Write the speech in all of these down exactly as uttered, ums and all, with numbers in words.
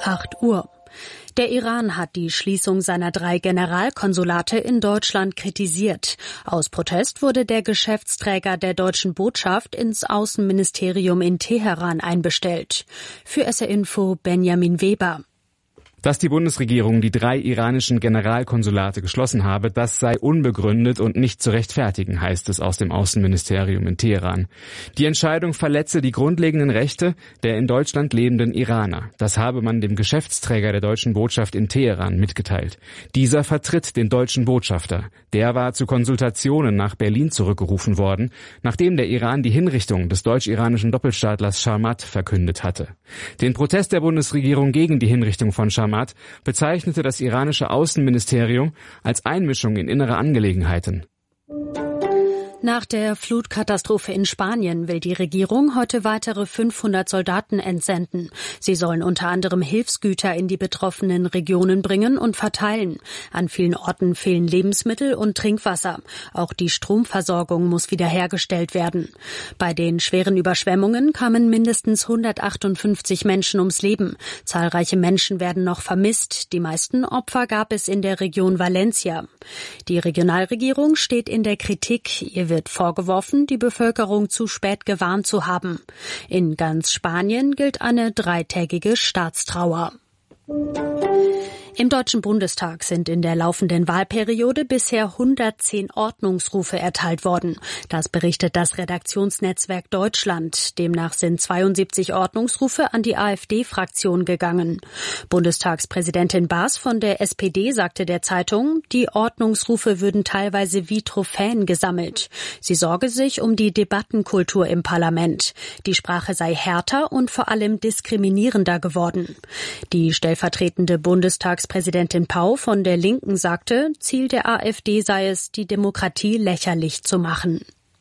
acht Uhr. Der Iran hat die Schließung seiner drei Generalkonsulate in Deutschland kritisiert. Aus Protest wurde der Geschäftsträger der deutschen Botschaft ins Außenministerium in Teheran einbestellt. Für S R Info Benjamin Weber. Dass die Bundesregierung die drei iranischen Generalkonsulate geschlossen habe, das sei unbegründet und nicht zu rechtfertigen, heißt es aus dem Außenministerium in Teheran. Die Entscheidung verletze die grundlegenden Rechte der in Deutschland lebenden Iraner. Das habe man dem Geschäftsträger der deutschen Botschaft in Teheran mitgeteilt. Dieser vertritt den deutschen Botschafter. Der war zu Konsultationen nach Berlin zurückgerufen worden, nachdem der Iran die Hinrichtung des deutsch-iranischen Doppelstaatlers Sharmat verkündet hatte. Den Protest der Bundesregierung gegen die Hinrichtung von Sharmat bezeichnete das iranische Außenministerium als Einmischung in innere Angelegenheiten. Nach der Flutkatastrophe in Spanien will die Regierung heute weitere fünfhundert Soldaten entsenden. Sie sollen unter anderem Hilfsgüter in die betroffenen Regionen bringen und verteilen. An vielen Orten fehlen Lebensmittel und Trinkwasser. Auch die Stromversorgung muss wiederhergestellt werden. Bei den schweren Überschwemmungen kamen mindestens hundertachtundfünfzig Menschen ums Leben. Zahlreiche Menschen werden noch vermisst. Die meisten Opfer gab es in der Region Valencia. Die Regionalregierung steht in der Kritik. Ihr wird vorgeworfen, die Bevölkerung zu spät gewarnt zu haben. In ganz Spanien gilt eine dreitägige Staatstrauer. Im Deutschen Bundestag sind in der laufenden Wahlperiode bisher hundertzehn Ordnungsrufe erteilt worden. Das berichtet das Redaktionsnetzwerk Deutschland. Demnach sind zweiundsiebzig Ordnungsrufe an die AfD-Fraktion gegangen. Bundestagspräsidentin Baas von der S P D sagte der Zeitung, die Ordnungsrufe würden teilweise wie Trophäen gesammelt. Sie sorge sich um die Debattenkultur im Parlament. Die Sprache sei härter und vor allem diskriminierender geworden. Die stellvertretende Bundestagspräsidentin Präsidentin Pau von der Linken sagte, Ziel der AfD sei es, die Demokratie lächerlich zu machen.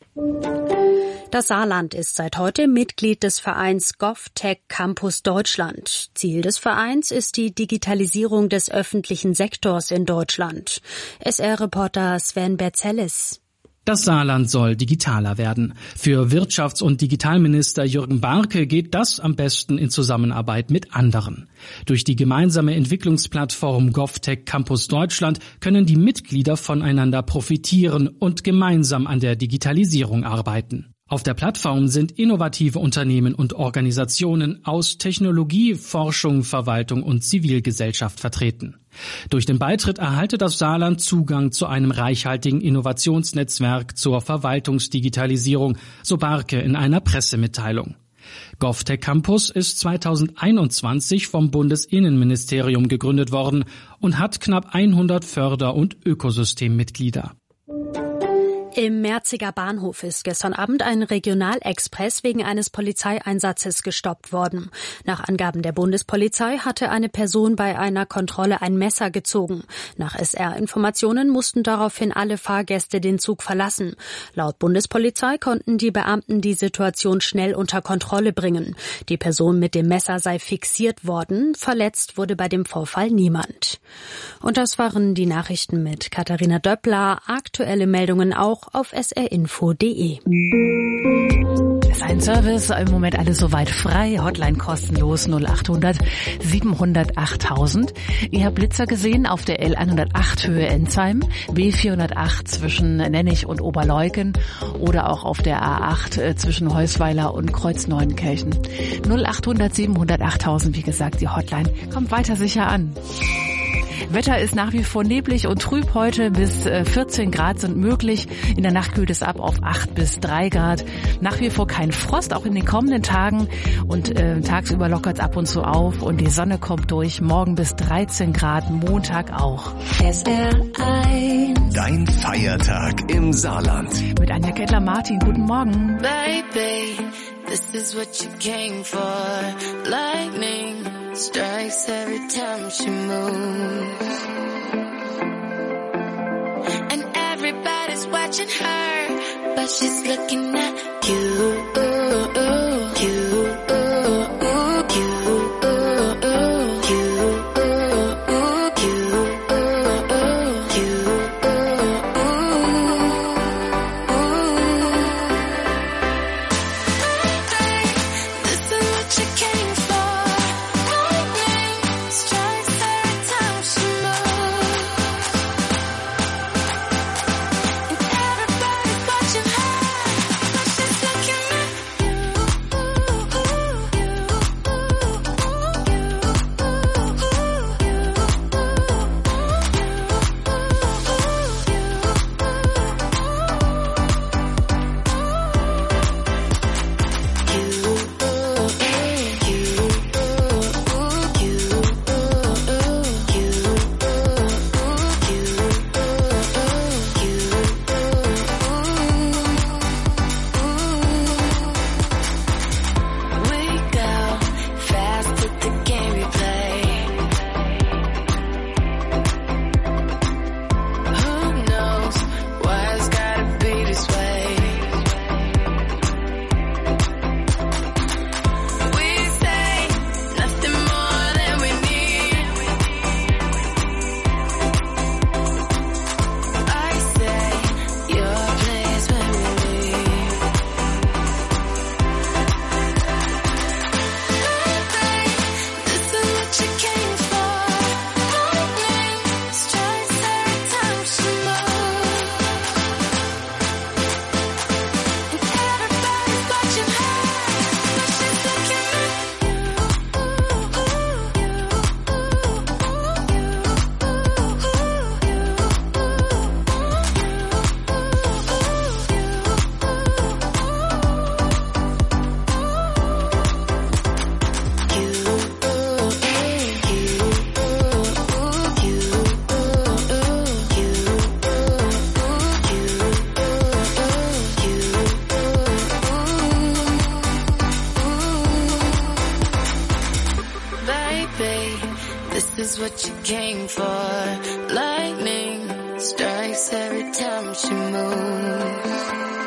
Das Saarland ist seit heute Mitglied des Vereins GovTech Campus Deutschland. Ziel des Vereins ist die Digitalisierung des öffentlichen Sektors in Deutschland. S R-Reporter Sven Berzellis. Das Saarland soll digitaler werden. Für Wirtschafts- und Digitalminister Jürgen Barke geht das am besten in Zusammenarbeit mit anderen. Durch die gemeinsame Entwicklungsplattform GovTech Campus Deutschland können die Mitglieder voneinander profitieren und gemeinsam an der Digitalisierung arbeiten. Auf der Plattform sind innovative Unternehmen und Organisationen aus Technologie, Forschung, Verwaltung und Zivilgesellschaft vertreten. Durch den Beitritt erhalte das Saarland Zugang zu einem reichhaltigen Innovationsnetzwerk zur Verwaltungsdigitalisierung, so Barke in einer Pressemitteilung. GovTech Campus ist zweitausendeinundzwanzig vom Bundesinnenministerium gegründet worden und hat knapp hundert Förder- und Ökosystemmitglieder. Im Merziger Bahnhof ist gestern Abend ein Regionalexpress wegen eines Polizeieinsatzes gestoppt worden. Nach Angaben der Bundespolizei hatte eine Person bei einer Kontrolle ein Messer gezogen. Nach S R-Informationen mussten daraufhin alle Fahrgäste den Zug verlassen. Laut Bundespolizei konnten die Beamten die Situation schnell unter Kontrolle bringen. Die Person mit dem Messer sei fixiert worden. Verletzt wurde bei dem Vorfall niemand. Und das waren die Nachrichten mit Katharina Döppler. Aktuelle Meldungen auch auf s r info punkt d e. Das ist ein Service, im Moment alles soweit frei, Hotline kostenlos null acht hundert siebenhundert achttausend. Ihr habt Blitzer gesehen auf der L hundertacht Höhe Enzheim, B vierhundertacht zwischen Nennich und Oberleuken oder auch auf der A acht zwischen Heusweiler und Kreuzneuenkirchen. null acht hundert siebenhundert achttausend, wie gesagt, die Hotline kommt weiter sicher an. Wetter ist nach wie vor neblig und trüb heute. Bis vierzehn Grad sind möglich. In der Nacht kühlt es ab auf acht bis drei Grad. Nach wie vor kein Frost, auch in den kommenden Tagen. Und äh, tagsüber lockert es ab und zu auf und die Sonne kommt durch. Morgen bis dreizehn Grad, Montag auch. S R eins. Dein Feiertag im Saarland. Mit Anja Kettler-Martin, guten Morgen. Baby, this is what you came for. Lightning strikes every time she moves, and everybody's watching her, but she's looking at you, you, you. say this is what you came for. Lightning strikes every time she moves.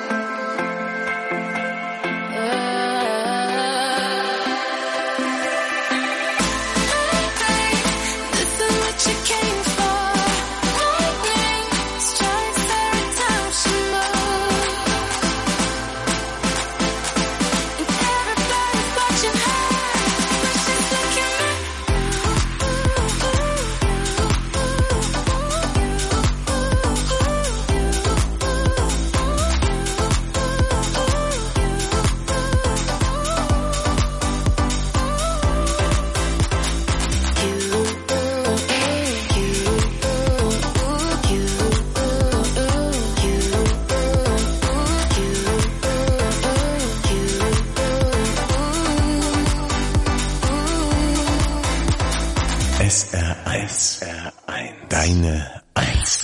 S R eins. Deine Eins.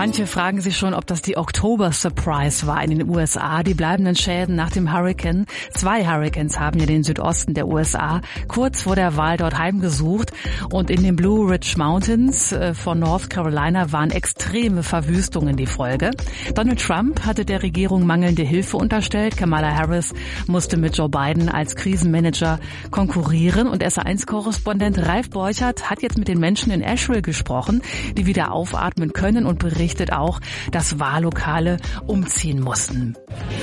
Manche fragen sich schon, ob das die Oktober-Surprise war in den U S A. Die bleibenden Schäden nach dem Hurricane. Zwei Hurricanes haben ja den Südosten der U S A kurz vor der Wahl dort heimgesucht. Und in den Blue Ridge Mountains von North Carolina waren extreme Verwüstungen die Folge. Donald Trump hatte der Regierung mangelnde Hilfe unterstellt. Kamala Harris musste mit Joe Biden als Krisenmanager konkurrieren. Und S eins Korrespondent Ralf Borchert hat jetzt mit den Menschen in Asheville gesprochen, die wieder aufatmen können, und berichtet auch, dass Wahllokale umziehen mussten.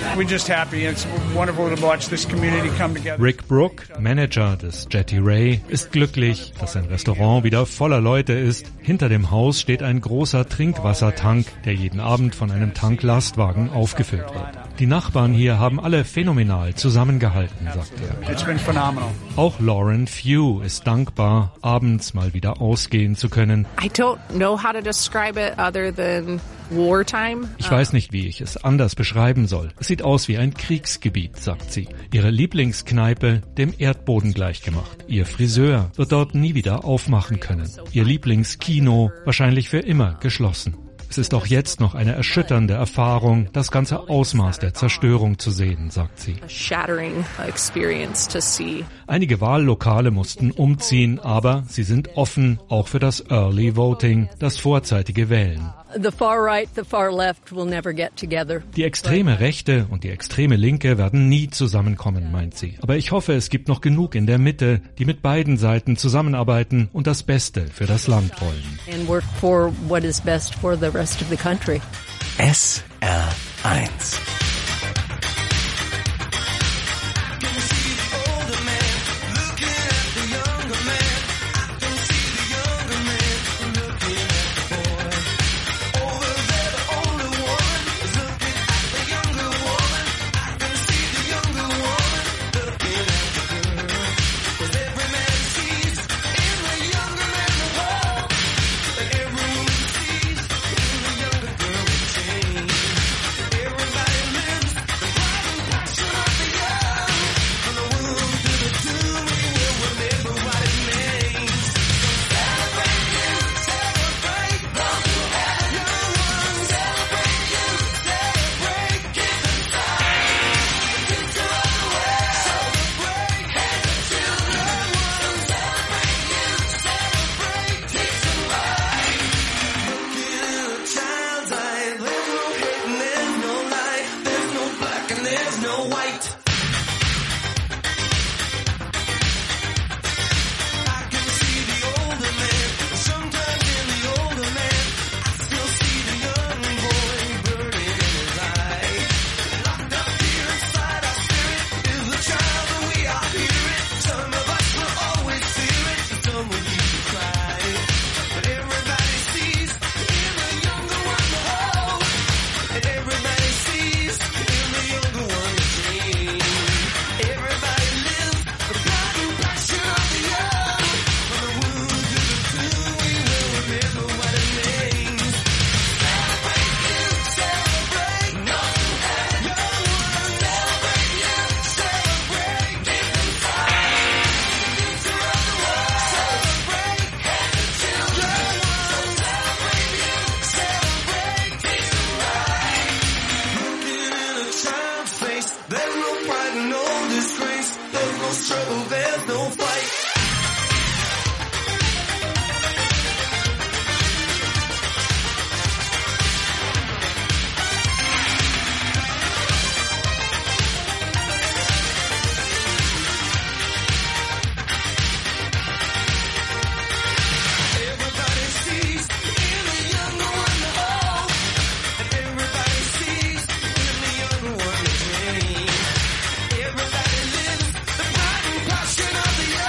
Rick Brook, Manager des Jetty Ray, ist glücklich, dass sein Restaurant wieder voller Leute ist. Hinter dem Haus steht ein großer Trinkwassertank, der jeden Abend von einem Tanklastwagen aufgefüllt wird. Die Nachbarn hier haben alle phänomenal zusammengehalten, sagt er. It's been phenomenal. Auch Lauren Few ist dankbar, abends mal wieder ausgehen zu können. I don't know how to describe it other than wartime. Ich weiß nicht, wie ich es anders beschreiben soll. Es sieht aus wie ein Kriegsgebiet, sagt sie. Ihre Lieblingskneipe dem Erdboden gleichgemacht. Ihr Friseur wird dort nie wieder aufmachen können. Ihr Lieblingskino wahrscheinlich für immer geschlossen. Es ist auch jetzt noch eine erschütternde Erfahrung, das ganze Ausmaß der Zerstörung zu sehen, sagt sie. Einige Wahllokale mussten umziehen, aber sie sind offen, auch für das Early Voting, das vorzeitige Wählen. The far right, the far left will never get together. Die extreme Rechte und die extreme Linke werden nie zusammenkommen, meint sie. Aber ich hoffe, es gibt noch genug in der Mitte, die mit beiden Seiten zusammenarbeiten und das Beste für das Land wollen. And work for what is best for the rest of the country. S R eins. Everybody lives the pride and passion of the earth.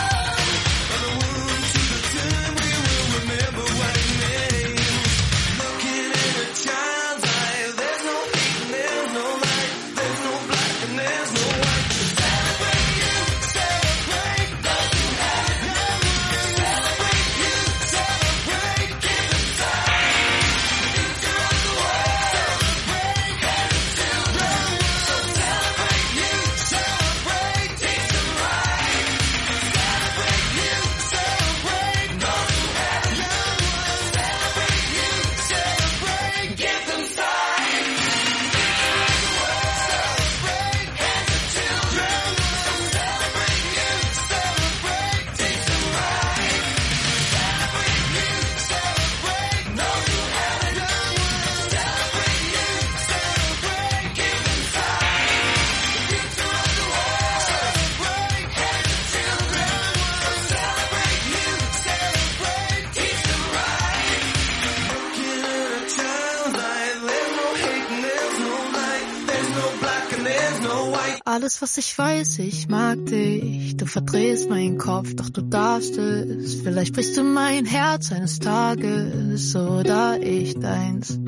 Alles, was ich weiß, ich mag dich. Du verdrehst meinen Kopf, doch du darfst es. Vielleicht brichst du mein Herz eines Tages oder ich deins.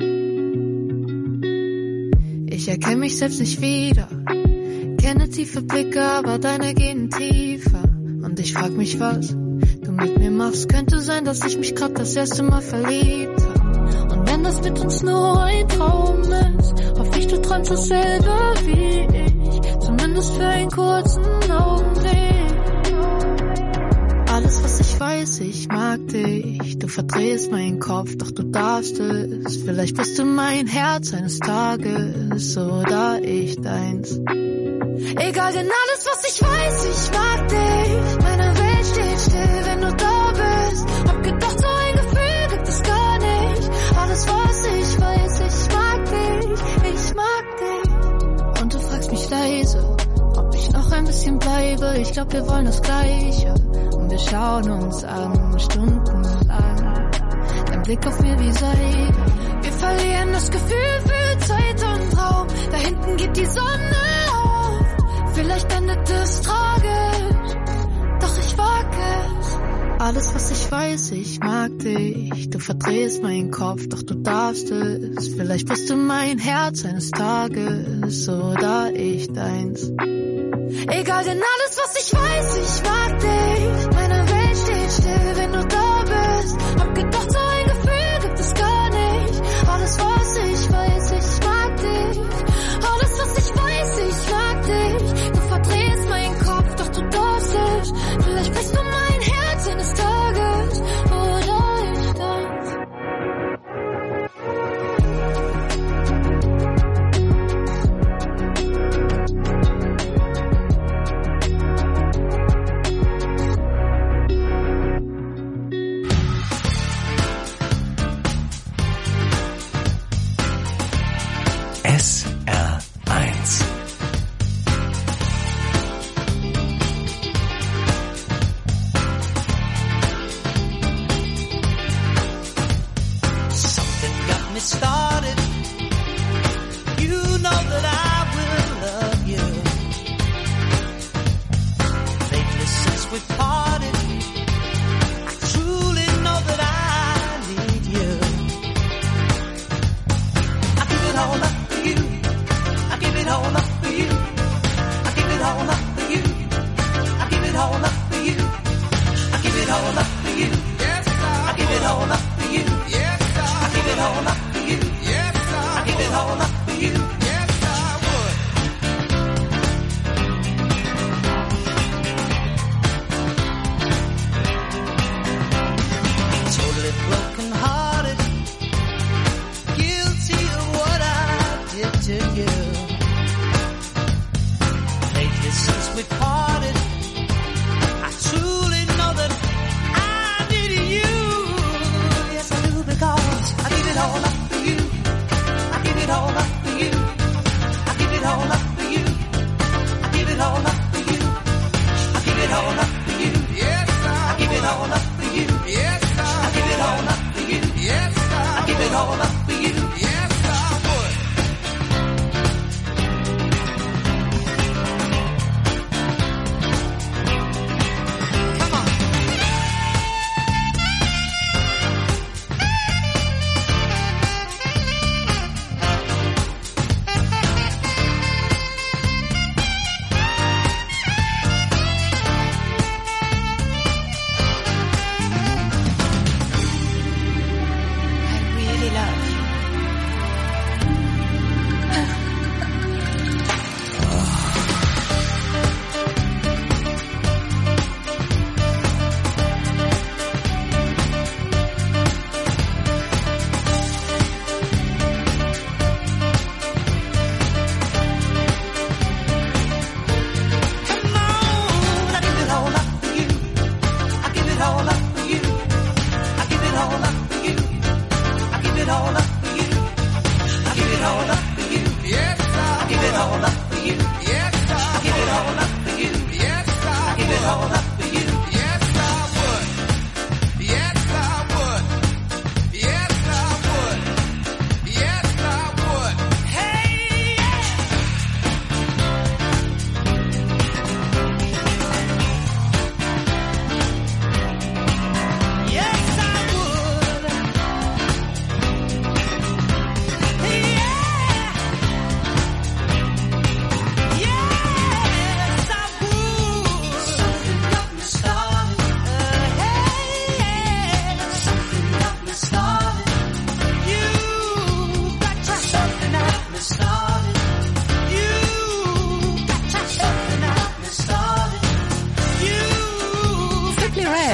Ich erkenne mich selbst nicht wieder. Kenne tiefe Blicke, aber deine gehen tiefer. Und ich frag mich, was du mit mir machst. Könnte sein, dass ich mich grad das erste Mal verliebt hab. Und wenn das mit uns nur ein Traum ist, hoffe ich, du träumst dasselbe wie ich. Zumindest für einen kurzen Augenblick. Alles, was ich weiß, ich mag dich. Du verdrehst meinen Kopf, doch du darfst es. Vielleicht bist du mein Herz eines Tages oder ich deins. Egal, denn alles, was ich weiß, ich mag dich. Meine Welt steht still, wenn du da bist. Hab gedacht, so ein Gefühl gibt es gar nicht. Alles, was ich weiß, ich mag dich. Ich mag dich. Und du fragst mich leise, ob ich noch ein bisschen bleibe. Ich glaub, wir wollen das Gleiche. Und wir schauen uns an, stundenlang. Dein Blick auf mir wie Seide. Wir verlieren das Gefühl für Zeit und Raum. Da hinten geht die Sonne auf. Vielleicht endet es tragisch, doch ich wag es. Alles, was ich weiß, ich mag dich. Du verdrehst meinen Kopf, doch du darfst es. Vielleicht bist du mein Herz eines Tages oder ich deins. Egal, denn alles, was ich weiß, ich mag dich. Meine Welt steht still, wenn du da bist. Hab gedacht, so ein Gefühl gibt es gar nicht. Alles, was ich weiß, ich mag dich. Alles, was ich weiß, ich mag dich. Du verdrehst meinen Kopf, doch du darfst es. Vielleicht brichst du mein Herz eines Tages oder ich deins.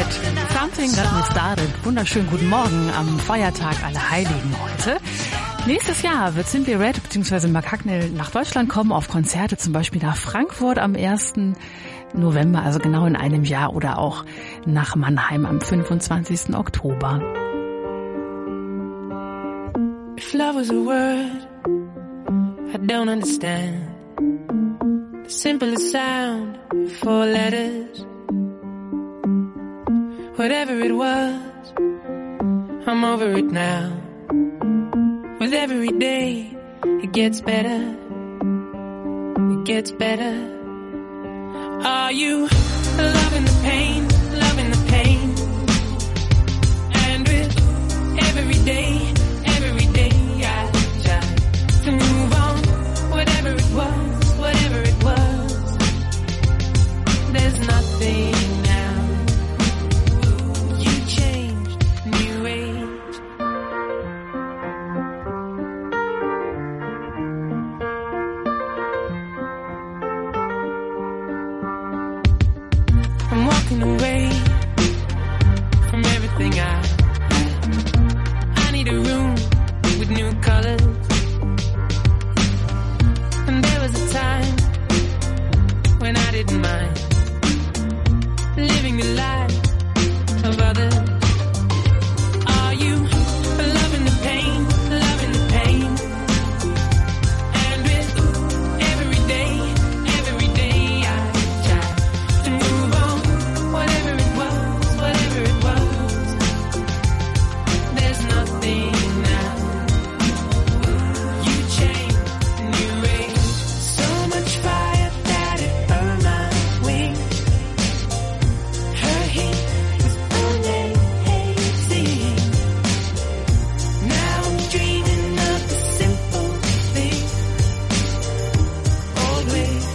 Something got me started. Wunderschönen guten Morgen am Feiertag Allerheiligen heute. Nächstes Jahr wird Simply Red bzw. Mark Hucknall nach Deutschland kommen auf Konzerte, zum Beispiel nach Frankfurt am ersten November, also genau in einem Jahr, oder auch nach Mannheim am fünfundzwanzigsten Oktober. If love was a word I don't understand, the simplest sound, four letters. Whatever it was, I'm over it now. With every day, it gets better. It gets better. Are you loving the pain, loving the pain? And with every day, every day, I try to move on. Whatever it was, whatever it was, there's nothing. Away from everything I I need a room with new colors. And there was a time when I didn't mind living the life of others. Are you loving the pain, loving the pain? And with every day, every day I try to move on. Whatever it was, whatever it was, there's nothing now. You changed, new age, so much fire that it burned my wings. Her heat was amazing. Now I'm dreaming of the simple things. Old ways,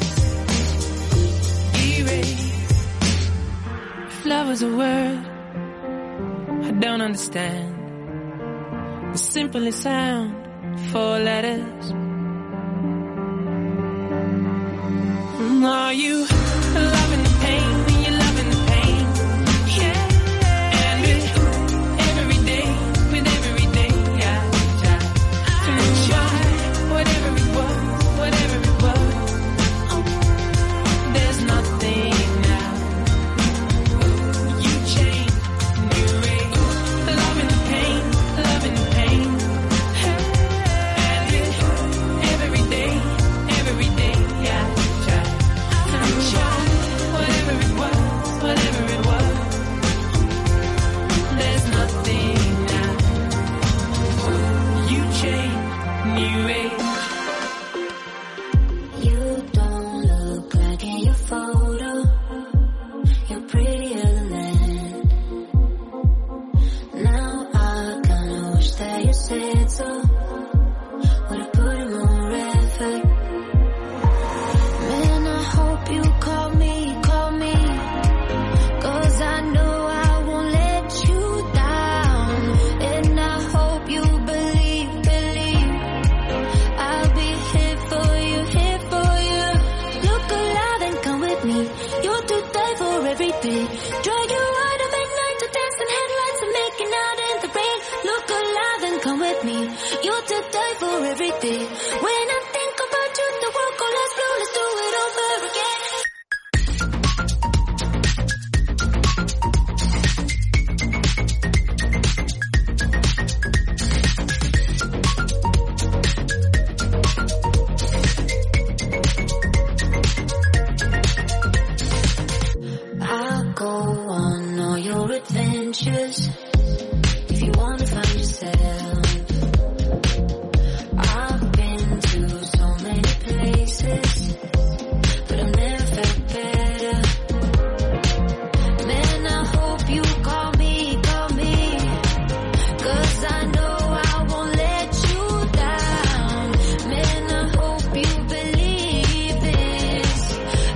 erased. If love was a word I don't understand, the simplest sound, four letters. Are you loving the pain? Are you loving the pain? Yeah. And with every day, with every day, I try to try whatever it was, whatever it was. There's nothing.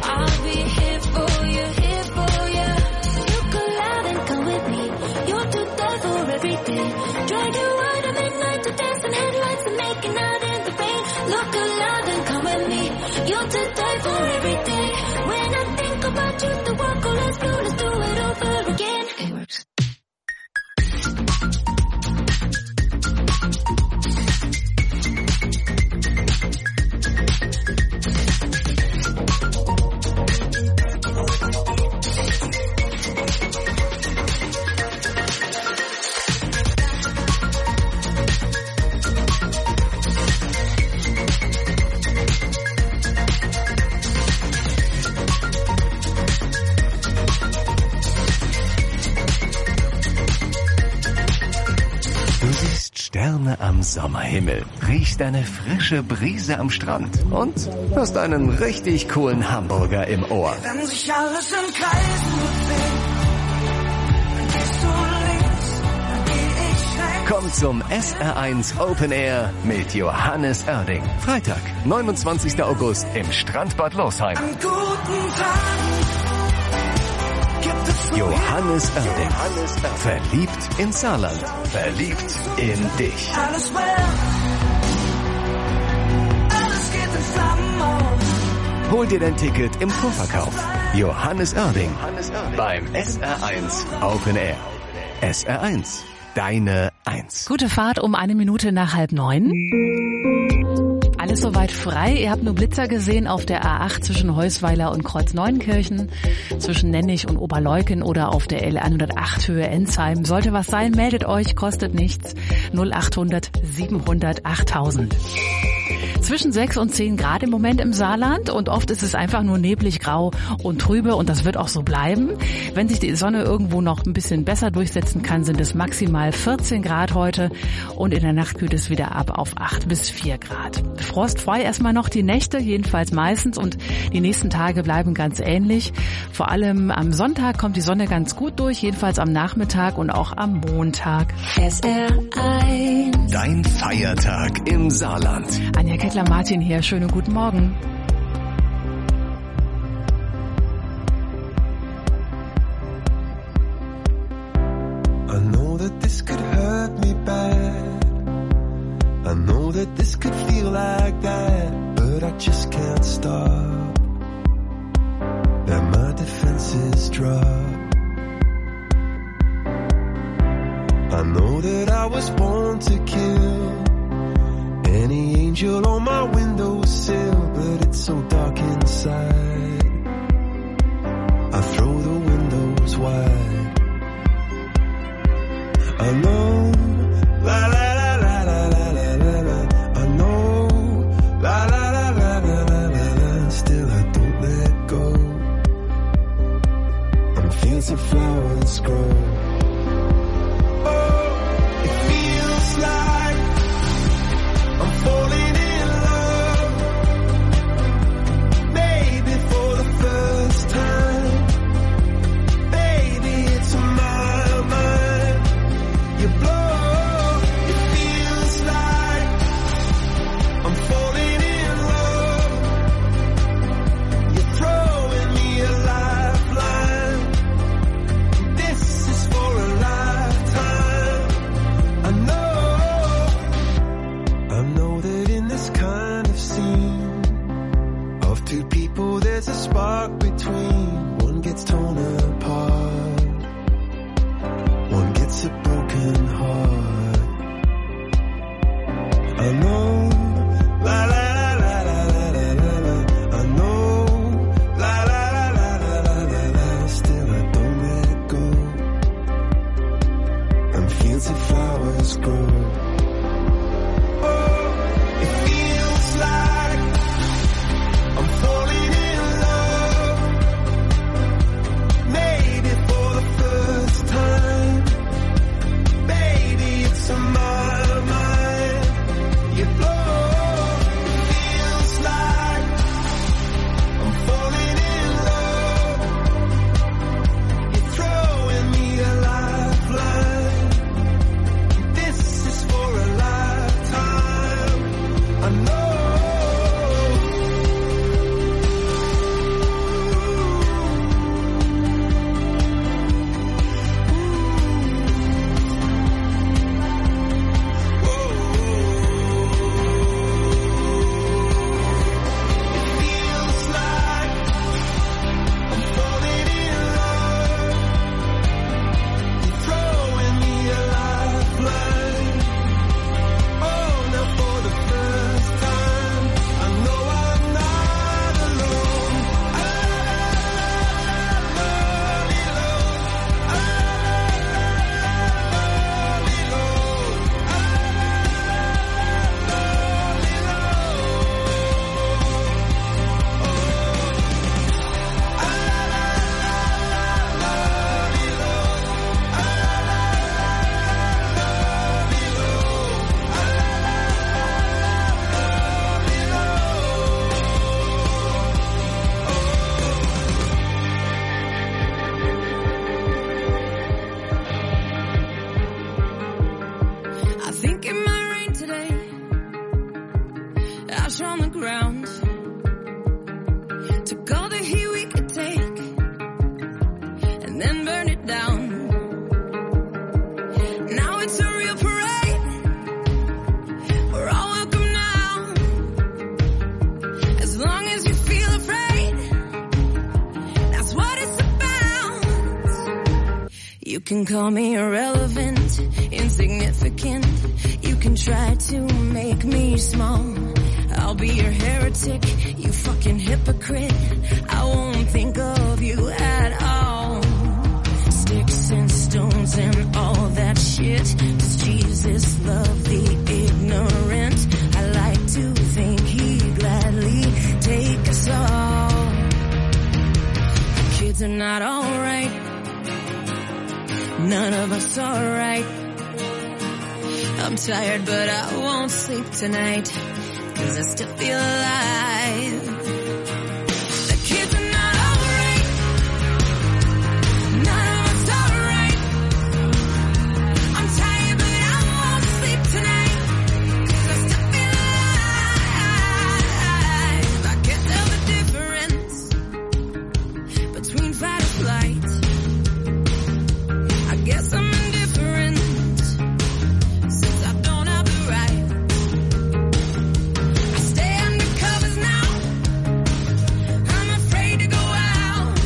You're too Sterne am Sommerhimmel, riechst eine frische Brise am Strand und hast einen richtig coolen Hamburger im Ohr. Wenn sich alles im Kreisen bewegt, dann gehst du links, dann geh ich rechts. Komm zum S R eins Open Air mit Johannes Oerding. Freitag, neunundzwanzigster August im Strandbad Losheim. An guten Tagen gibt es Johannes Oerding. Verliebt in Saarland. Verliebt in dich. alles well. Alles geht in Flammen auf. Hol dir dein Ticket im Vorverkauf. Johannes Oerding beim S R eins Open Air. S R eins, deine Eins. Gute Fahrt um eine Minute nach halb neun. Alles soweit frei. Ihr habt nur Blitzer gesehen auf der A acht zwischen Heusweiler und Kreuz-Neunkirchen, zwischen Nennig und Oberleuken oder auf der L hundertacht Höhe Enzheim. Sollte was sein, meldet euch, kostet nichts. null achthundert siebenhundert achttausend. Zwischen sechs und zehn Grad im Moment im Saarland und oft ist es einfach nur neblig, grau und trübe und das wird auch so bleiben. Wenn sich die Sonne irgendwo noch ein bisschen besser durchsetzen kann, sind es maximal vierzehn Grad heute und in der Nacht kühlt es wieder ab auf acht bis vier Grad. Frostfrei erstmal noch die Nächte, jedenfalls meistens, und die nächsten Tage bleiben ganz ähnlich. Vor allem am Sonntag kommt die Sonne ganz gut durch, jedenfalls am Nachmittag und auch am Montag. S R eins. Dein Feiertag im Saarland. Anja Kettler-Martin hier, schönen guten Morgen. I know that this could hurt me bad. I know that this could feel like that, but I just can't stop. That my defenses drop. I know that I was born to kill any angel on my windowsill, but it's so dark inside. I throw the windows wide. Alone, la la la la la la la la la. I know, la la la la la la la la. Still I don't let go. And fields of flowers grow. Oh, it feels like I'm falling in love. Maybe for the first time. Baby, it's my mind. You blow, it feels like I'm falling in love. You're throwing me a lifeline. This is for and then burn it down. Now it's a real parade. We're all welcome now. As long as you feel afraid, that's what it's about. You can call me irrelevant, insignificant. You can try to make me small. I'll be your heretic, you fucking hypocrite. I won't think of you at all. Sticks and stones and all that shit. Does Jesus love the ignorant? I like to think he'd gladly take us all. The kids are not alright. None of us are right. I'm tired but I won't sleep tonight, 'cause I still feel alive. The kids are not alright. None of us are right. I'm tired but I won't sleep tonight, 'cause I still feel alive. I can't tell the difference between fight or flight. I guess I'm indifferent, since I don't have the right. I stay under covers now. I'm afraid to go out.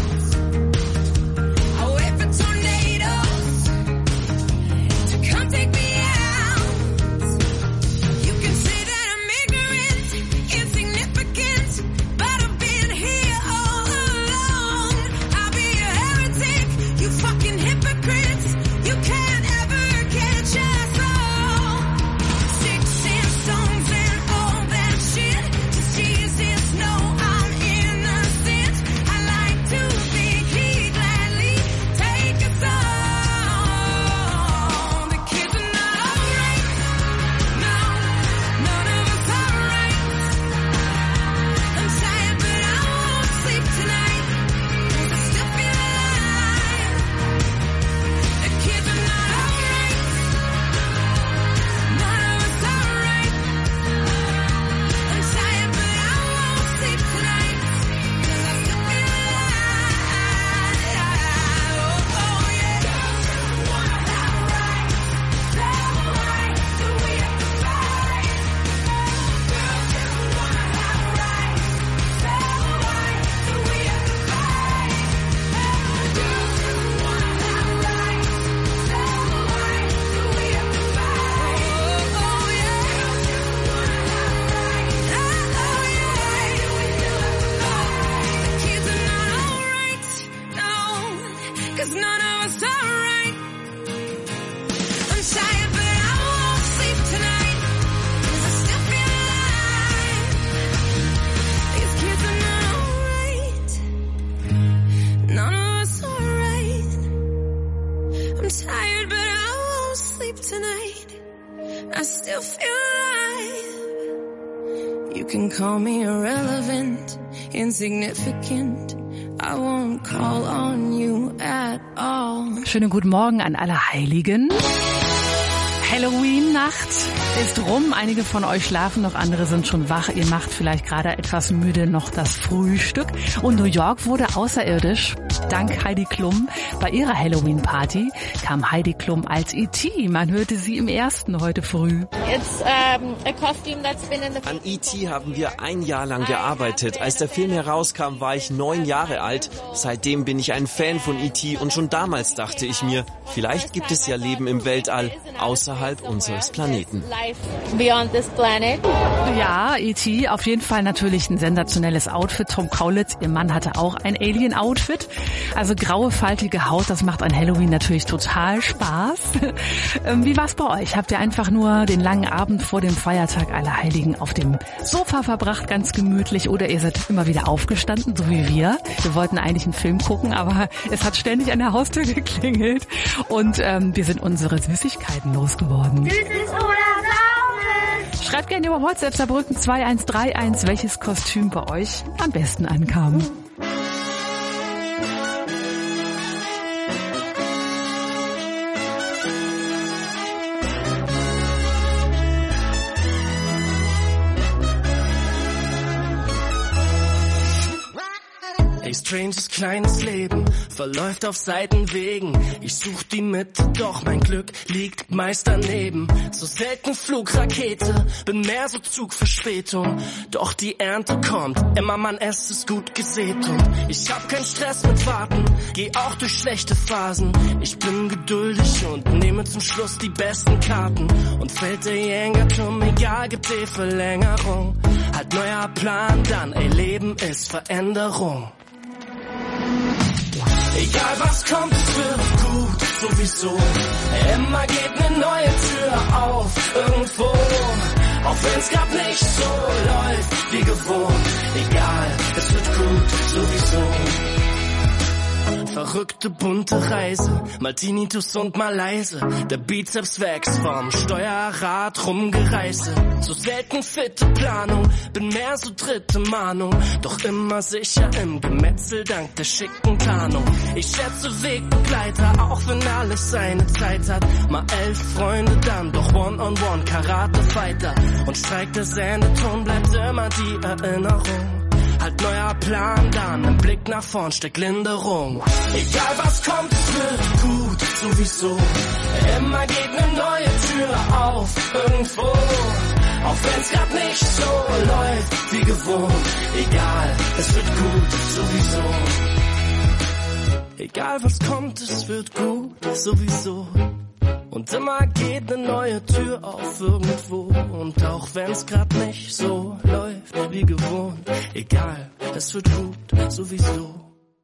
I wait for tornadoes to come take me out. You can say that I'm ignorant, insignificant, but I've been here all along. I'll be a heretic, you fucking hypocrites. You can't ever catch us all. Sticks and stones and all that shit. Does Jesus know I'm innocent? I like to think he'd gladly take us all. The kids are not alright. No, none of us are right. I'm tired but I won't sleep tonight, 'cause I still feel alive. The kids are not alright. None of us are right. I'm tired but I won't sleep tonight, 'cause I still feel alive. Oh, oh yeah. Girls just wanna have rights. Tell them right, do we have to fight? Girls just wanna have rights. Tell them right, do we have to fight? Girls just wanna have rights. Tell them right, do we have to fight? Oh, oh yeah. Girls just wanna have rights. Oh, oh yeah. Do we still have to fight? The kids are not alright. No, 'cause none of us are right. I'm tired but I won't sleep tonight, 'cause I still feel alive. These kids are not alright. None of us are right. I'm tired but I won't sleep tonight. I still feel alive. You can call me irrelevant, insignificant. I won't call on you at all. Schönen guten Morgen an alle Heiligen. Halloween-Nacht ist rum. Einige von euch schlafen noch, andere sind schon wach. Ihr macht vielleicht gerade etwas müde noch das Frühstück. Und New York wurde außerirdisch. Dank Heidi Klum. Bei ihrer Halloween-Party kam Heidi Klum als E T Man hörte sie im ersten heute früh. It's, um, a costume that's been in the... An E T haben wir ein Jahr lang gearbeitet. Als der Film herauskam, war ich neun Jahre alt. Seitdem bin ich ein Fan von E T und schon damals dachte ich mir, vielleicht gibt es ja Leben im Weltall außerhalb unseres Planeten. Beyond this planet. Ja, E T auf jeden Fall natürlich ein sensationelles Outfit. Tom Kaulitz, ihr Mann, hatte auch ein Alien-Outfit. Also graue, faltige Haut, das macht an Halloween natürlich total Spaß. Wie war's bei euch? Habt ihr einfach nur den langen Abend vor dem Feiertag Allerheiligen auf dem Sofa verbracht, ganz gemütlich, oder ihr seid immer wieder aufgestanden, so wie wir? Wir wollten eigentlich einen Film gucken, aber es hat ständig an der Haustür geklingelt und ähm, wir sind unsere Süßigkeiten losgeworden. Süßes oder Saures? Schreibt gerne über WhatsApp Saarbrücken zwei eins drei eins, welches Kostüm bei euch am besten ankam. stranges kleines Leben verläuft auf Seitenwegen. Ich such die Mitte, doch mein Glück liegt meist daneben. So selten Flugrakete, bin mehr so Zugverspätung. Doch die Ernte kommt, immer Mann, es ist gut gesät. Und ich hab keinen Stress mit Warten, geh auch durch schlechte Phasen. Ich bin geduldig und nehme zum Schluss die besten Karten. Und fällt der Jenga-Turm, egal, gibt die Verlängerung. Halt neuer Plan dann, ey, Leben ist Veränderung. Egal was kommt, es wird gut, sowieso. Immer geht ne neue Tür auf, irgendwo. Auch wenn's grad nicht so läuft wie gewohnt. Egal, es wird gut, sowieso. Verrückte bunte Reise, mal Tinnitus und mal leise. Der Bizeps wächst vom Steuerrad rumgereiße. So selten fitte Planung, bin mehr so dritte Mahnung. Doch immer sicher im Gemetzel dank der schicken Tarnung. Ich schätze Wegbegleiter, auch wenn alles seine Zeit hat. Mal elf Freunde dann, doch One-on-One Karate-Fighter. Und streikt der Sendeton, bleibt immer die Erinnerung. Halt neuer Plan dann, im Blick nach vorn steckt Linderung. Egal was kommt, es wird gut, sowieso. Immer geht ne neue Tür auf, irgendwo. Auch wenn's grad nicht so läuft wie gewohnt. Egal, es wird gut, sowieso. Egal was kommt, es wird gut, sowieso. Und immer geht ne neue Tür auf irgendwo. Und auch wenn's grad nicht so läuft wie gewohnt. Egal, es wird gut, sowieso.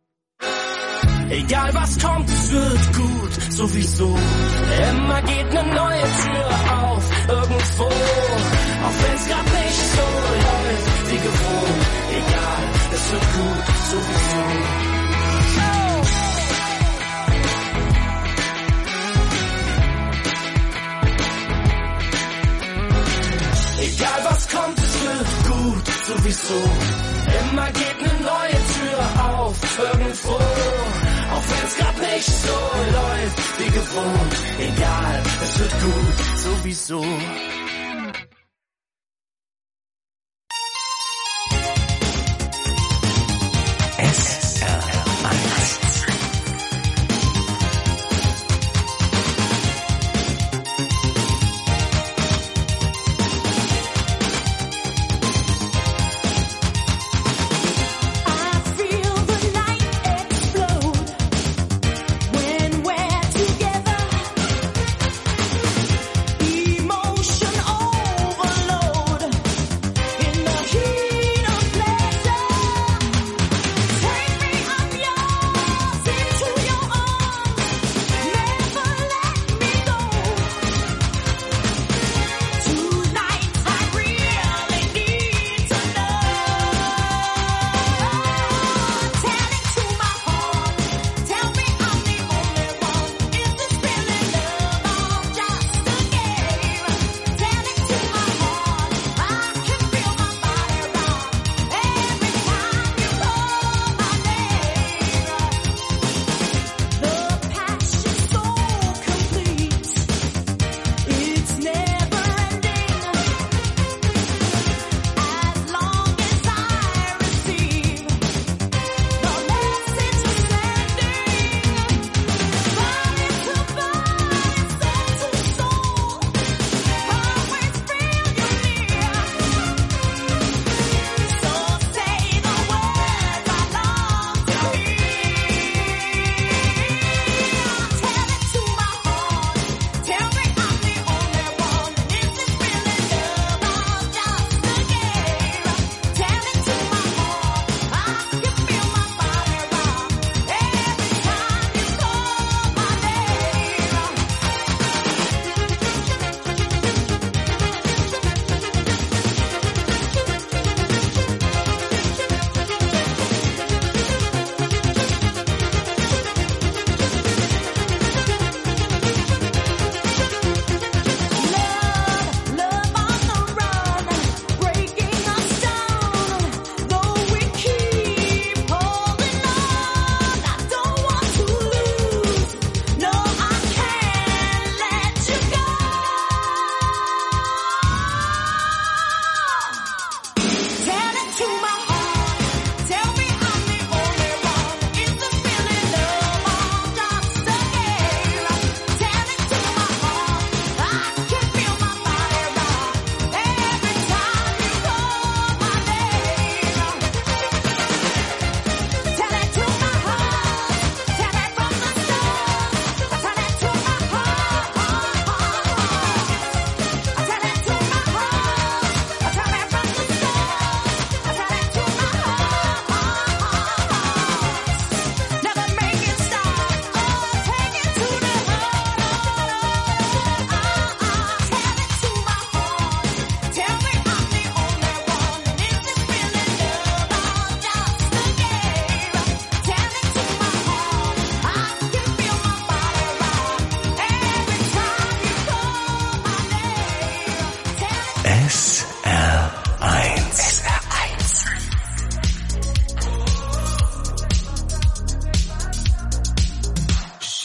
Egal was kommt, es wird gut, sowieso. Immer geht ne neue Tür auf irgendwo. Auch wenn's grad nicht so läuft wie gewohnt. Egal, es wird gut, sowieso. Egal was kommt, es wird gut, sowieso. Immer geht ne neue Tür auf, irgendwo. Auch wenn's grad nicht so läuft wie gewohnt. Egal, es wird gut, sowieso. S R eins. When we're together, emotion.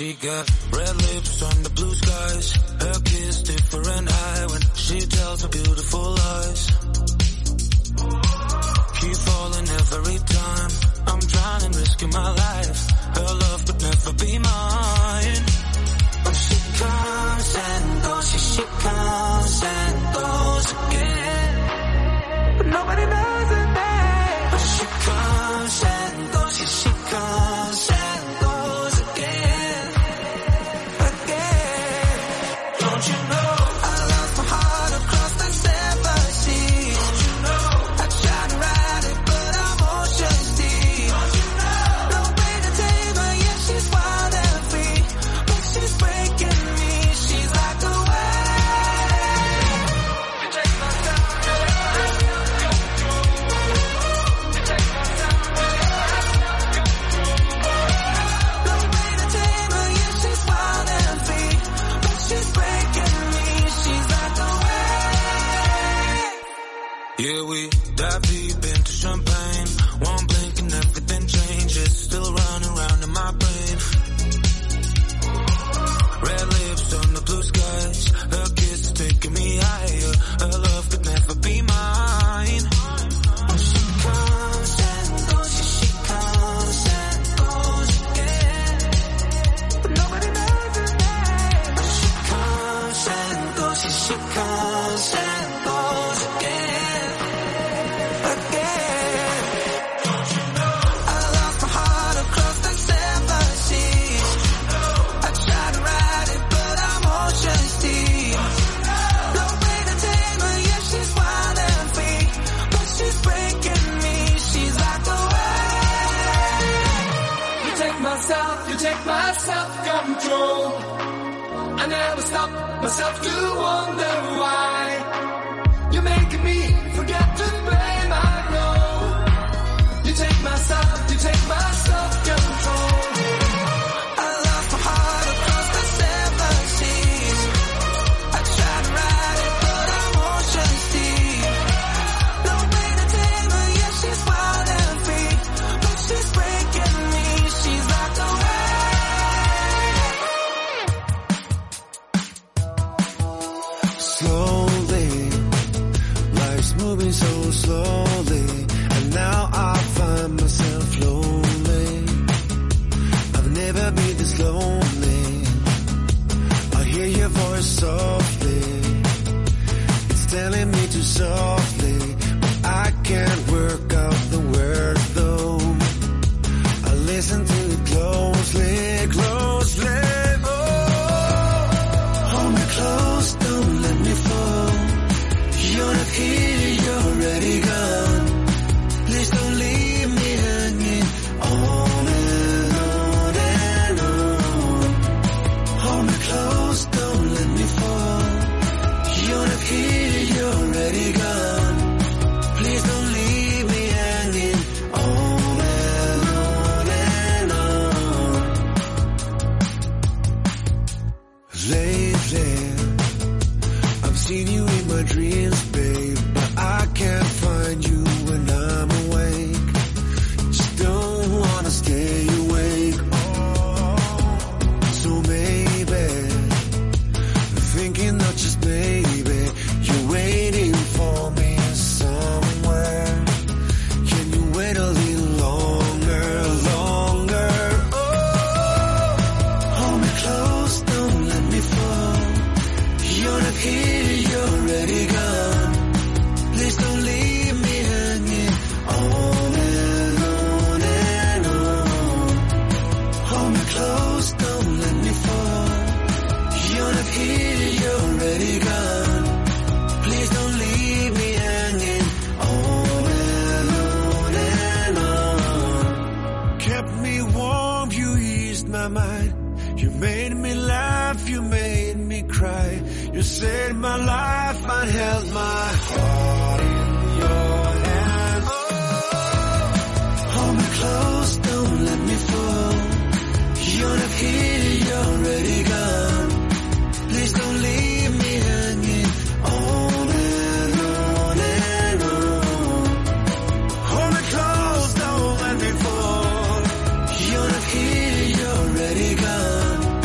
She got red lips on the blue skies. Her kiss different eye when she tells her beautiful lies. Keep falling every time. I'm drowning, risking my life. Her love could never be mine. But she comes and goes, she, she comes and goes again. But nobody knows her name. But she comes and goes, she, she comes and goes again. Again. Don't you know I lost my heart across the seven seas? Don't you know I tried to ride it but I'm ocean deep? Don't you know no way to tame her, yeah she's wild and free, but she's breaking me, she's like the wave. You take my time, you take my time, no way to tame her, yeah she's wild and free, but she's breaking me, she's like the wave. Yeah, we dive deep into champagne. One blink and everything changes. Still running round in my brain. Red lips on the blue skies. Her kiss is taking me higher. Her love could never be mine. But she comes and goes, she, she comes and goes again. But nobody knows her name. But she comes and goes, she, she comes and goes again. Again. Don't you know I lost my heart across the seven seas? I tried to ride it but I'm ocean deep. No way to tame her, yeah she's wild and free, but she's breaking me, she's like the wave. You take my self, you take my self-control. I never stop myself to wonder why. You're making me forget to blame, I know. You take my self, you take my self-control. I lost my heart across the seven seas. I tried to ride it but I'm ocean deep. No way to tame her, yeah she's wild and free, but she's breaking me, she's like the wave. Slowly, life's moving so slowly, and now I find myself lonely. I've never been this lonely. I hear your voice softly, it's telling me to softly, but I can't work out the words though. I listen to it closely, closely. Oh, hold me close, don't let me fall. You're not here, you're already gone. Please don't leave me hanging on and on and on. Hold me close, don't let me fall. You're not here, you're already gone. Please don't leave me hanging on and on and on. Lately, I've seen you in my dreams, babe, but I can't find you when I'm awake. Just don't wanna stay awake. So maybe, thinking not just maybe, you're waiting for me somewhere. Can you wait a little longer, longer? Oh, hold me close, don't let me fall. You're not here, you're already gone. Please don't leave me hanging on and on and on. Hold me close, don't let me fall. You're not here, you're already gone. Please don't leave me hanging on and on and on. Kept me warm, you eased my mind. You made me laugh, you made me cry. You saved my life, I held my heart in your hand. Oh, hold me close, don't let me fall. You're not here, you're already gone. Please don't leave me hanging on and on and on. Hold me close, don't let me fall. You're not here, you're already gone.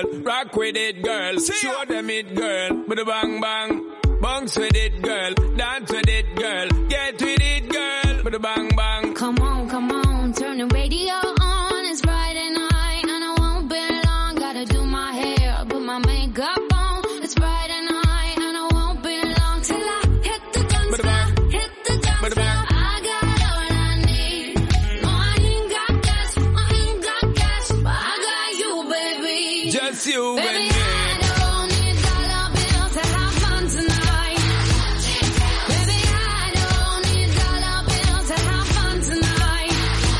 girl. Rock with it, girl. Show them it, girl. With a bang bang. Bounce with it, girl. Dance with it, girl. Get with it, girl. With a bang bang. Come on, come on, turn the radio on. It's Friday night and I won't be long. Gotta do my hair, put my makeup on. It's Friday night and I won't be long till I hit the dance floor, hit the dance floor. I got all I need. No, I ain't got cash, I ain't got cash, but I got you, baby. Just you baby, and me. I don't need dollar bills to have fun tonight. Baby, I don't need dollar bills to have fun tonight.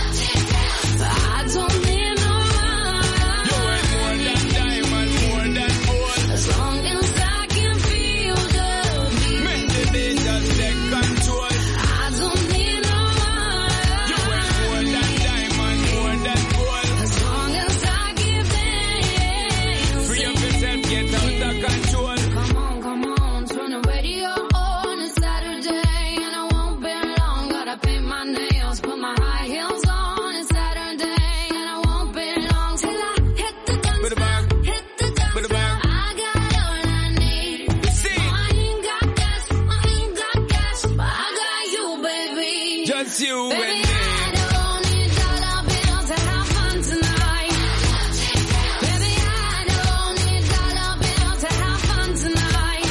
I don't need no money. You ain't more than diamond, more than gold. As long as I can feel the beat. Make the beat just take control. I don't need no money. You ain't more than diamond, more than gold. As long as I give in. Free up yourself, get out of control. Come on, come on, turn the radio on. It's Saturday and I won't be long. Gotta paint my nails, put my high heels on. It's Saturday and I won't be long till I hit the dance With a bang. floor, hit the dance With a floor. bang. I got all I need. See. No, I ain't got cash, I ain't got cash, but I got you, baby. Just you Baby, and me. I don't need dollar bills to have fun tonight. Baby, I don't need dollar bills to have fun tonight.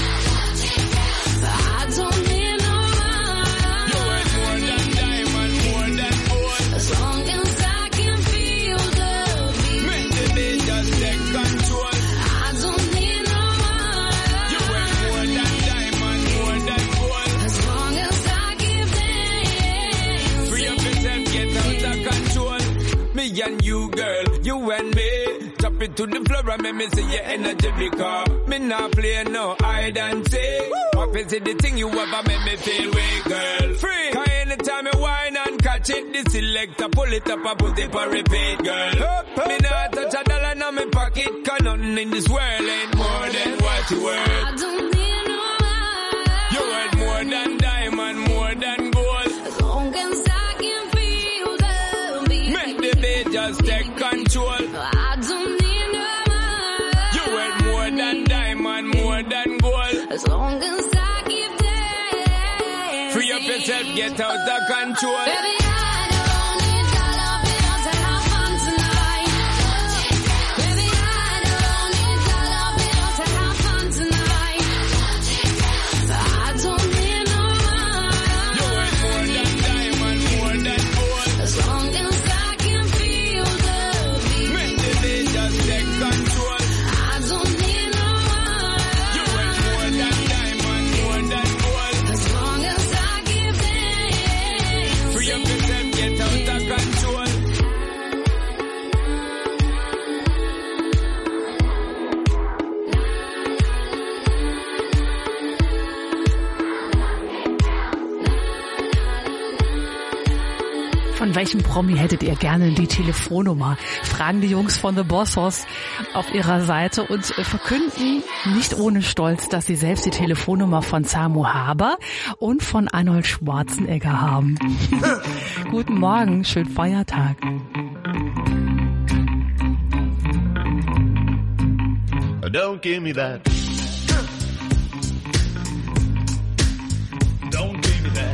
I don't need no You money. ain't more than diamond, more than gold. As long as I can feel the beat. Make the beat just take control. I don't need no You ain't money. more than diamond, more than gold. As long as I give in. Free up yourself, get out of control. Me and you, girl, you and me. Drop it to the floor and make me see your energy because me not play no hide and seek. What is it the thing you ever make me feel weak, girl? Free. Cause anytime you whine and catch it, the selector pull it up and put it for repeat, girl. Up, up, me not touch a dollar in my pocket, cause nothing in this world ain't more than what you worth. I don't need no money. You worth more than diamond, more than gold. As long as I can feel the beat. Make the beat just take control. I don't need no money. You worth more than diamond, more than gold. As long as I give dancing. Free up yourself, get out of control. Baby, I don't need dollar bills to have fun tonight. Baby, I don't need dollar bills to have fun tonight. I don't need no You worth more money. than diamond, more than gold. As long as I can feel the beat. Make the beat just take control. I don't need no You worth more money. than diamond, more than gold. As long as I give in. Free up yourself, get out of control. Von welchem Promi hättet ihr gerne die Telefonnummer? Fragen die Jungs von The Bossos auf ihrer Seite und verkünden nicht ohne Stolz, dass sie selbst die Telefonnummer von Samu Haber und von Arnold Schwarzenegger haben. Guten Morgen, schönen Feiertag. Don't give me that. Don't give me that.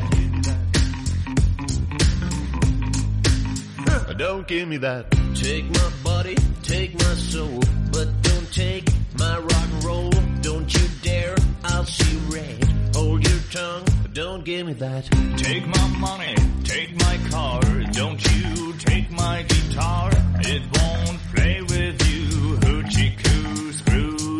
Don't give me that. Take my body, take my soul, but don't take my rock and roll. Don't you dare, I'll see red. Hold your tongue, but don't give me that. Take my money, take my car, don't you take my guitar. It won't play with you, hoochie coo, screw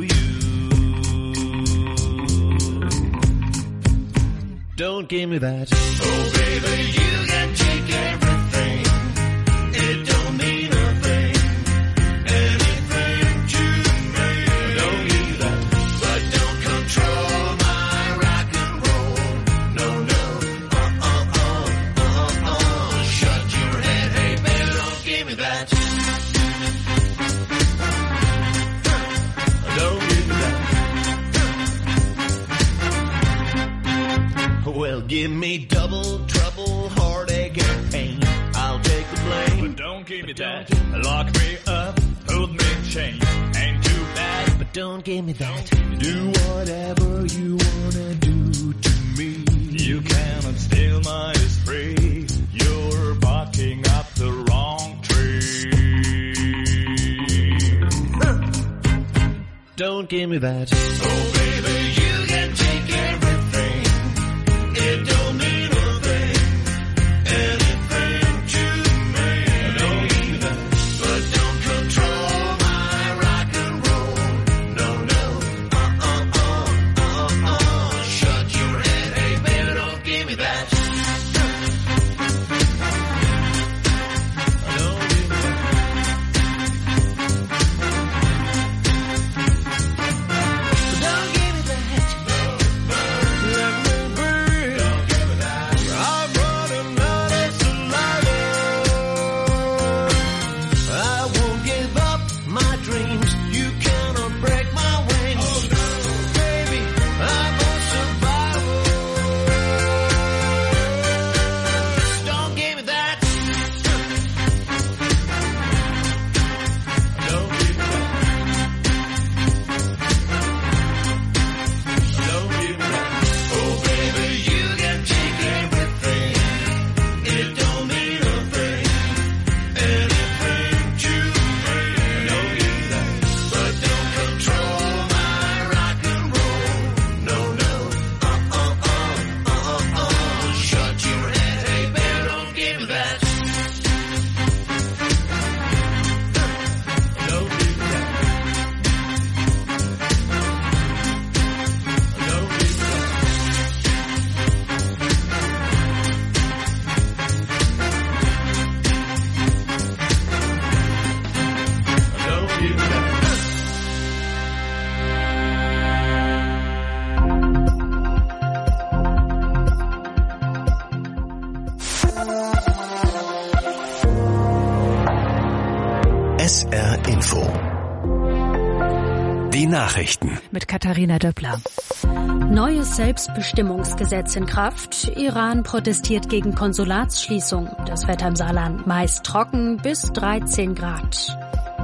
you. Don't give me that. Oh baby, you can take everything. It don't mean a thing, anything to me. Don't give me that. But don't control my rock and roll. No, no, uh-uh, uh, uh-uh. Shut your head, hey baby, don't give me that. Don't give me that. Well, give me double trouble, heartache and pain. I'll take the blame. But don't give me that. Lock me up, hold me in chains. Ain't too Don't give me that. Do whatever you wanna do to me. You cannot steal my esprit. You're barking up the wrong tree. Don't give me that. Oh baby, you can take everything. It don't mean a thing. Anything to me. Don't give me that. But don't control my rock and roll. No, no. Uh-uh, uh, uh-uh. Shut your head. Hey baby, don't give me that. Don't give me that. Don't give me that. Let me breathe. Don't give me that. I'm running out of saliva. I won't give up my dreams. You cannot break my wings. Oh no. Baby, I'm a survivor. Don't give me that. Don't give me that. Don't give me that. Oh baby, you can take everything. It don't mean a thing. Anything to me. Don't give me that. But don't control my rock and roll. No, no. Uh-uh, uh, uh-uh, uh. Shut your head. Hey baby, don't give me that. Don't give me that. Don't give me that. Don't give me that. S R Info. Die Nachrichten. Mit Katharina Döppler. Neues Selbstbestimmungsgesetz in Kraft. Iran protestiert gegen Konsulatsschließung. Das Wetter im Saarland meist trocken bis dreizehn Grad.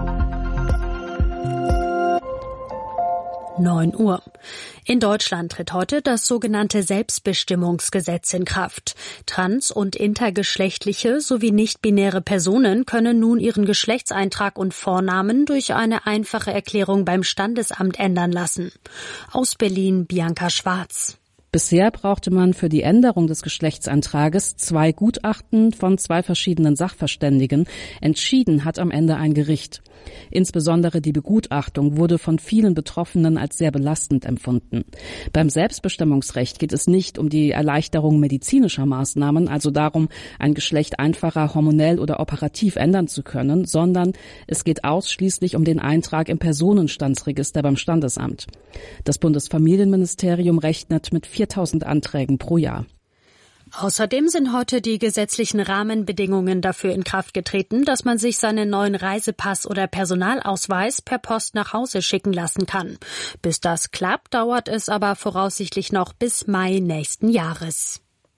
neun Uhr. In Deutschland tritt heute das sogenannte Selbstbestimmungsgesetz in Kraft. Trans- und intergeschlechtliche sowie nicht-binäre Personen können nun ihren Geschlechtseintrag und Vornamen durch eine einfache Erklärung beim Standesamt ändern lassen. Aus Berlin Bianca Schwarz. Bisher brauchte man für die Änderung des Geschlechtsantrages zwei Gutachten von zwei verschiedenen Sachverständigen. Entschieden hat am Ende ein Gericht. Insbesondere die Begutachtung wurde von vielen Betroffenen als sehr belastend empfunden. Beim Selbstbestimmungsrecht geht es nicht um die Erleichterung medizinischer Maßnahmen, also darum, ein Geschlecht einfacher hormonell oder operativ ändern zu können, sondern es geht ausschließlich um den Eintrag im Personenstandsregister beim Standesamt. Das Bundesfamilienministerium rechnet mit viertausend Anträgen pro Jahr. Außerdem sind heute die gesetzlichen Rahmenbedingungen dafür in Kraft getreten, dass man sich seinen neuen Reisepass oder Personalausweis per Post nach Hause schicken lassen kann. Bis das klappt, dauert es aber voraussichtlich noch bis Mai nächsten Jahres.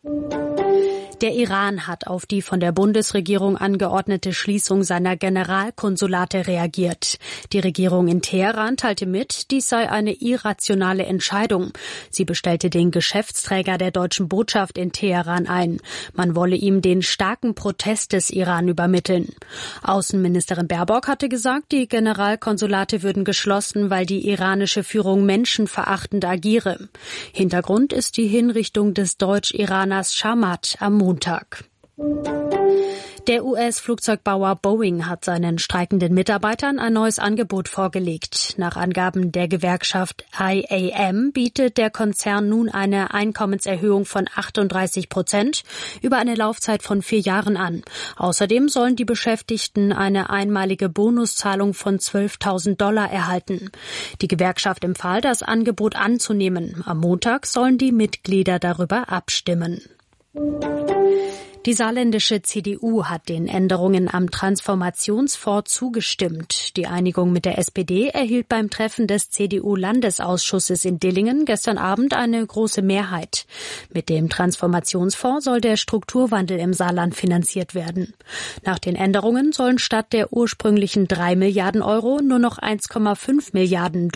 Der Iran hat auf die von der Bundesregierung angeordnete Schließung seiner Generalkonsulate reagiert. Die Regierung in Teheran teilte mit, dies sei eine irrationale Entscheidung. Sie bestellte den Geschäftsträger der deutschen Botschaft in Teheran ein. Man wolle ihm den starken Protest des Iran übermitteln. Außenministerin Baerbock hatte gesagt, die Generalkonsulate würden geschlossen, weil die iranische Führung menschenverachtend agiere. Hintergrund ist die Hinrichtung des Deutsch-Iraners Shamat am Montag. Der U S-Flugzeugbauer Boeing hat seinen streikenden Mitarbeitern ein neues Angebot vorgelegt. Nach Angaben der Gewerkschaft I A M bietet der Konzern nun eine Einkommenserhöhung von achtunddreißig Prozent über eine Laufzeit von vier Jahren an. Außerdem sollen die Beschäftigten eine einmalige Bonuszahlung von zwölftausend Dollar erhalten. Die Gewerkschaft empfahl, das Angebot anzunehmen. Am Montag sollen die Mitglieder darüber abstimmen. Die saarländische C D U hat den Änderungen am Transformationsfonds zugestimmt. Die Einigung mit der S P D erhielt beim Treffen des C D U-Landesausschusses in Dillingen gestern Abend eine große Mehrheit. Mit dem Transformationsfonds soll der Strukturwandel im Saarland finanziert werden. Nach den Änderungen sollen statt der ursprünglichen drei Milliarden Euro nur noch eins Komma fünf Milliarden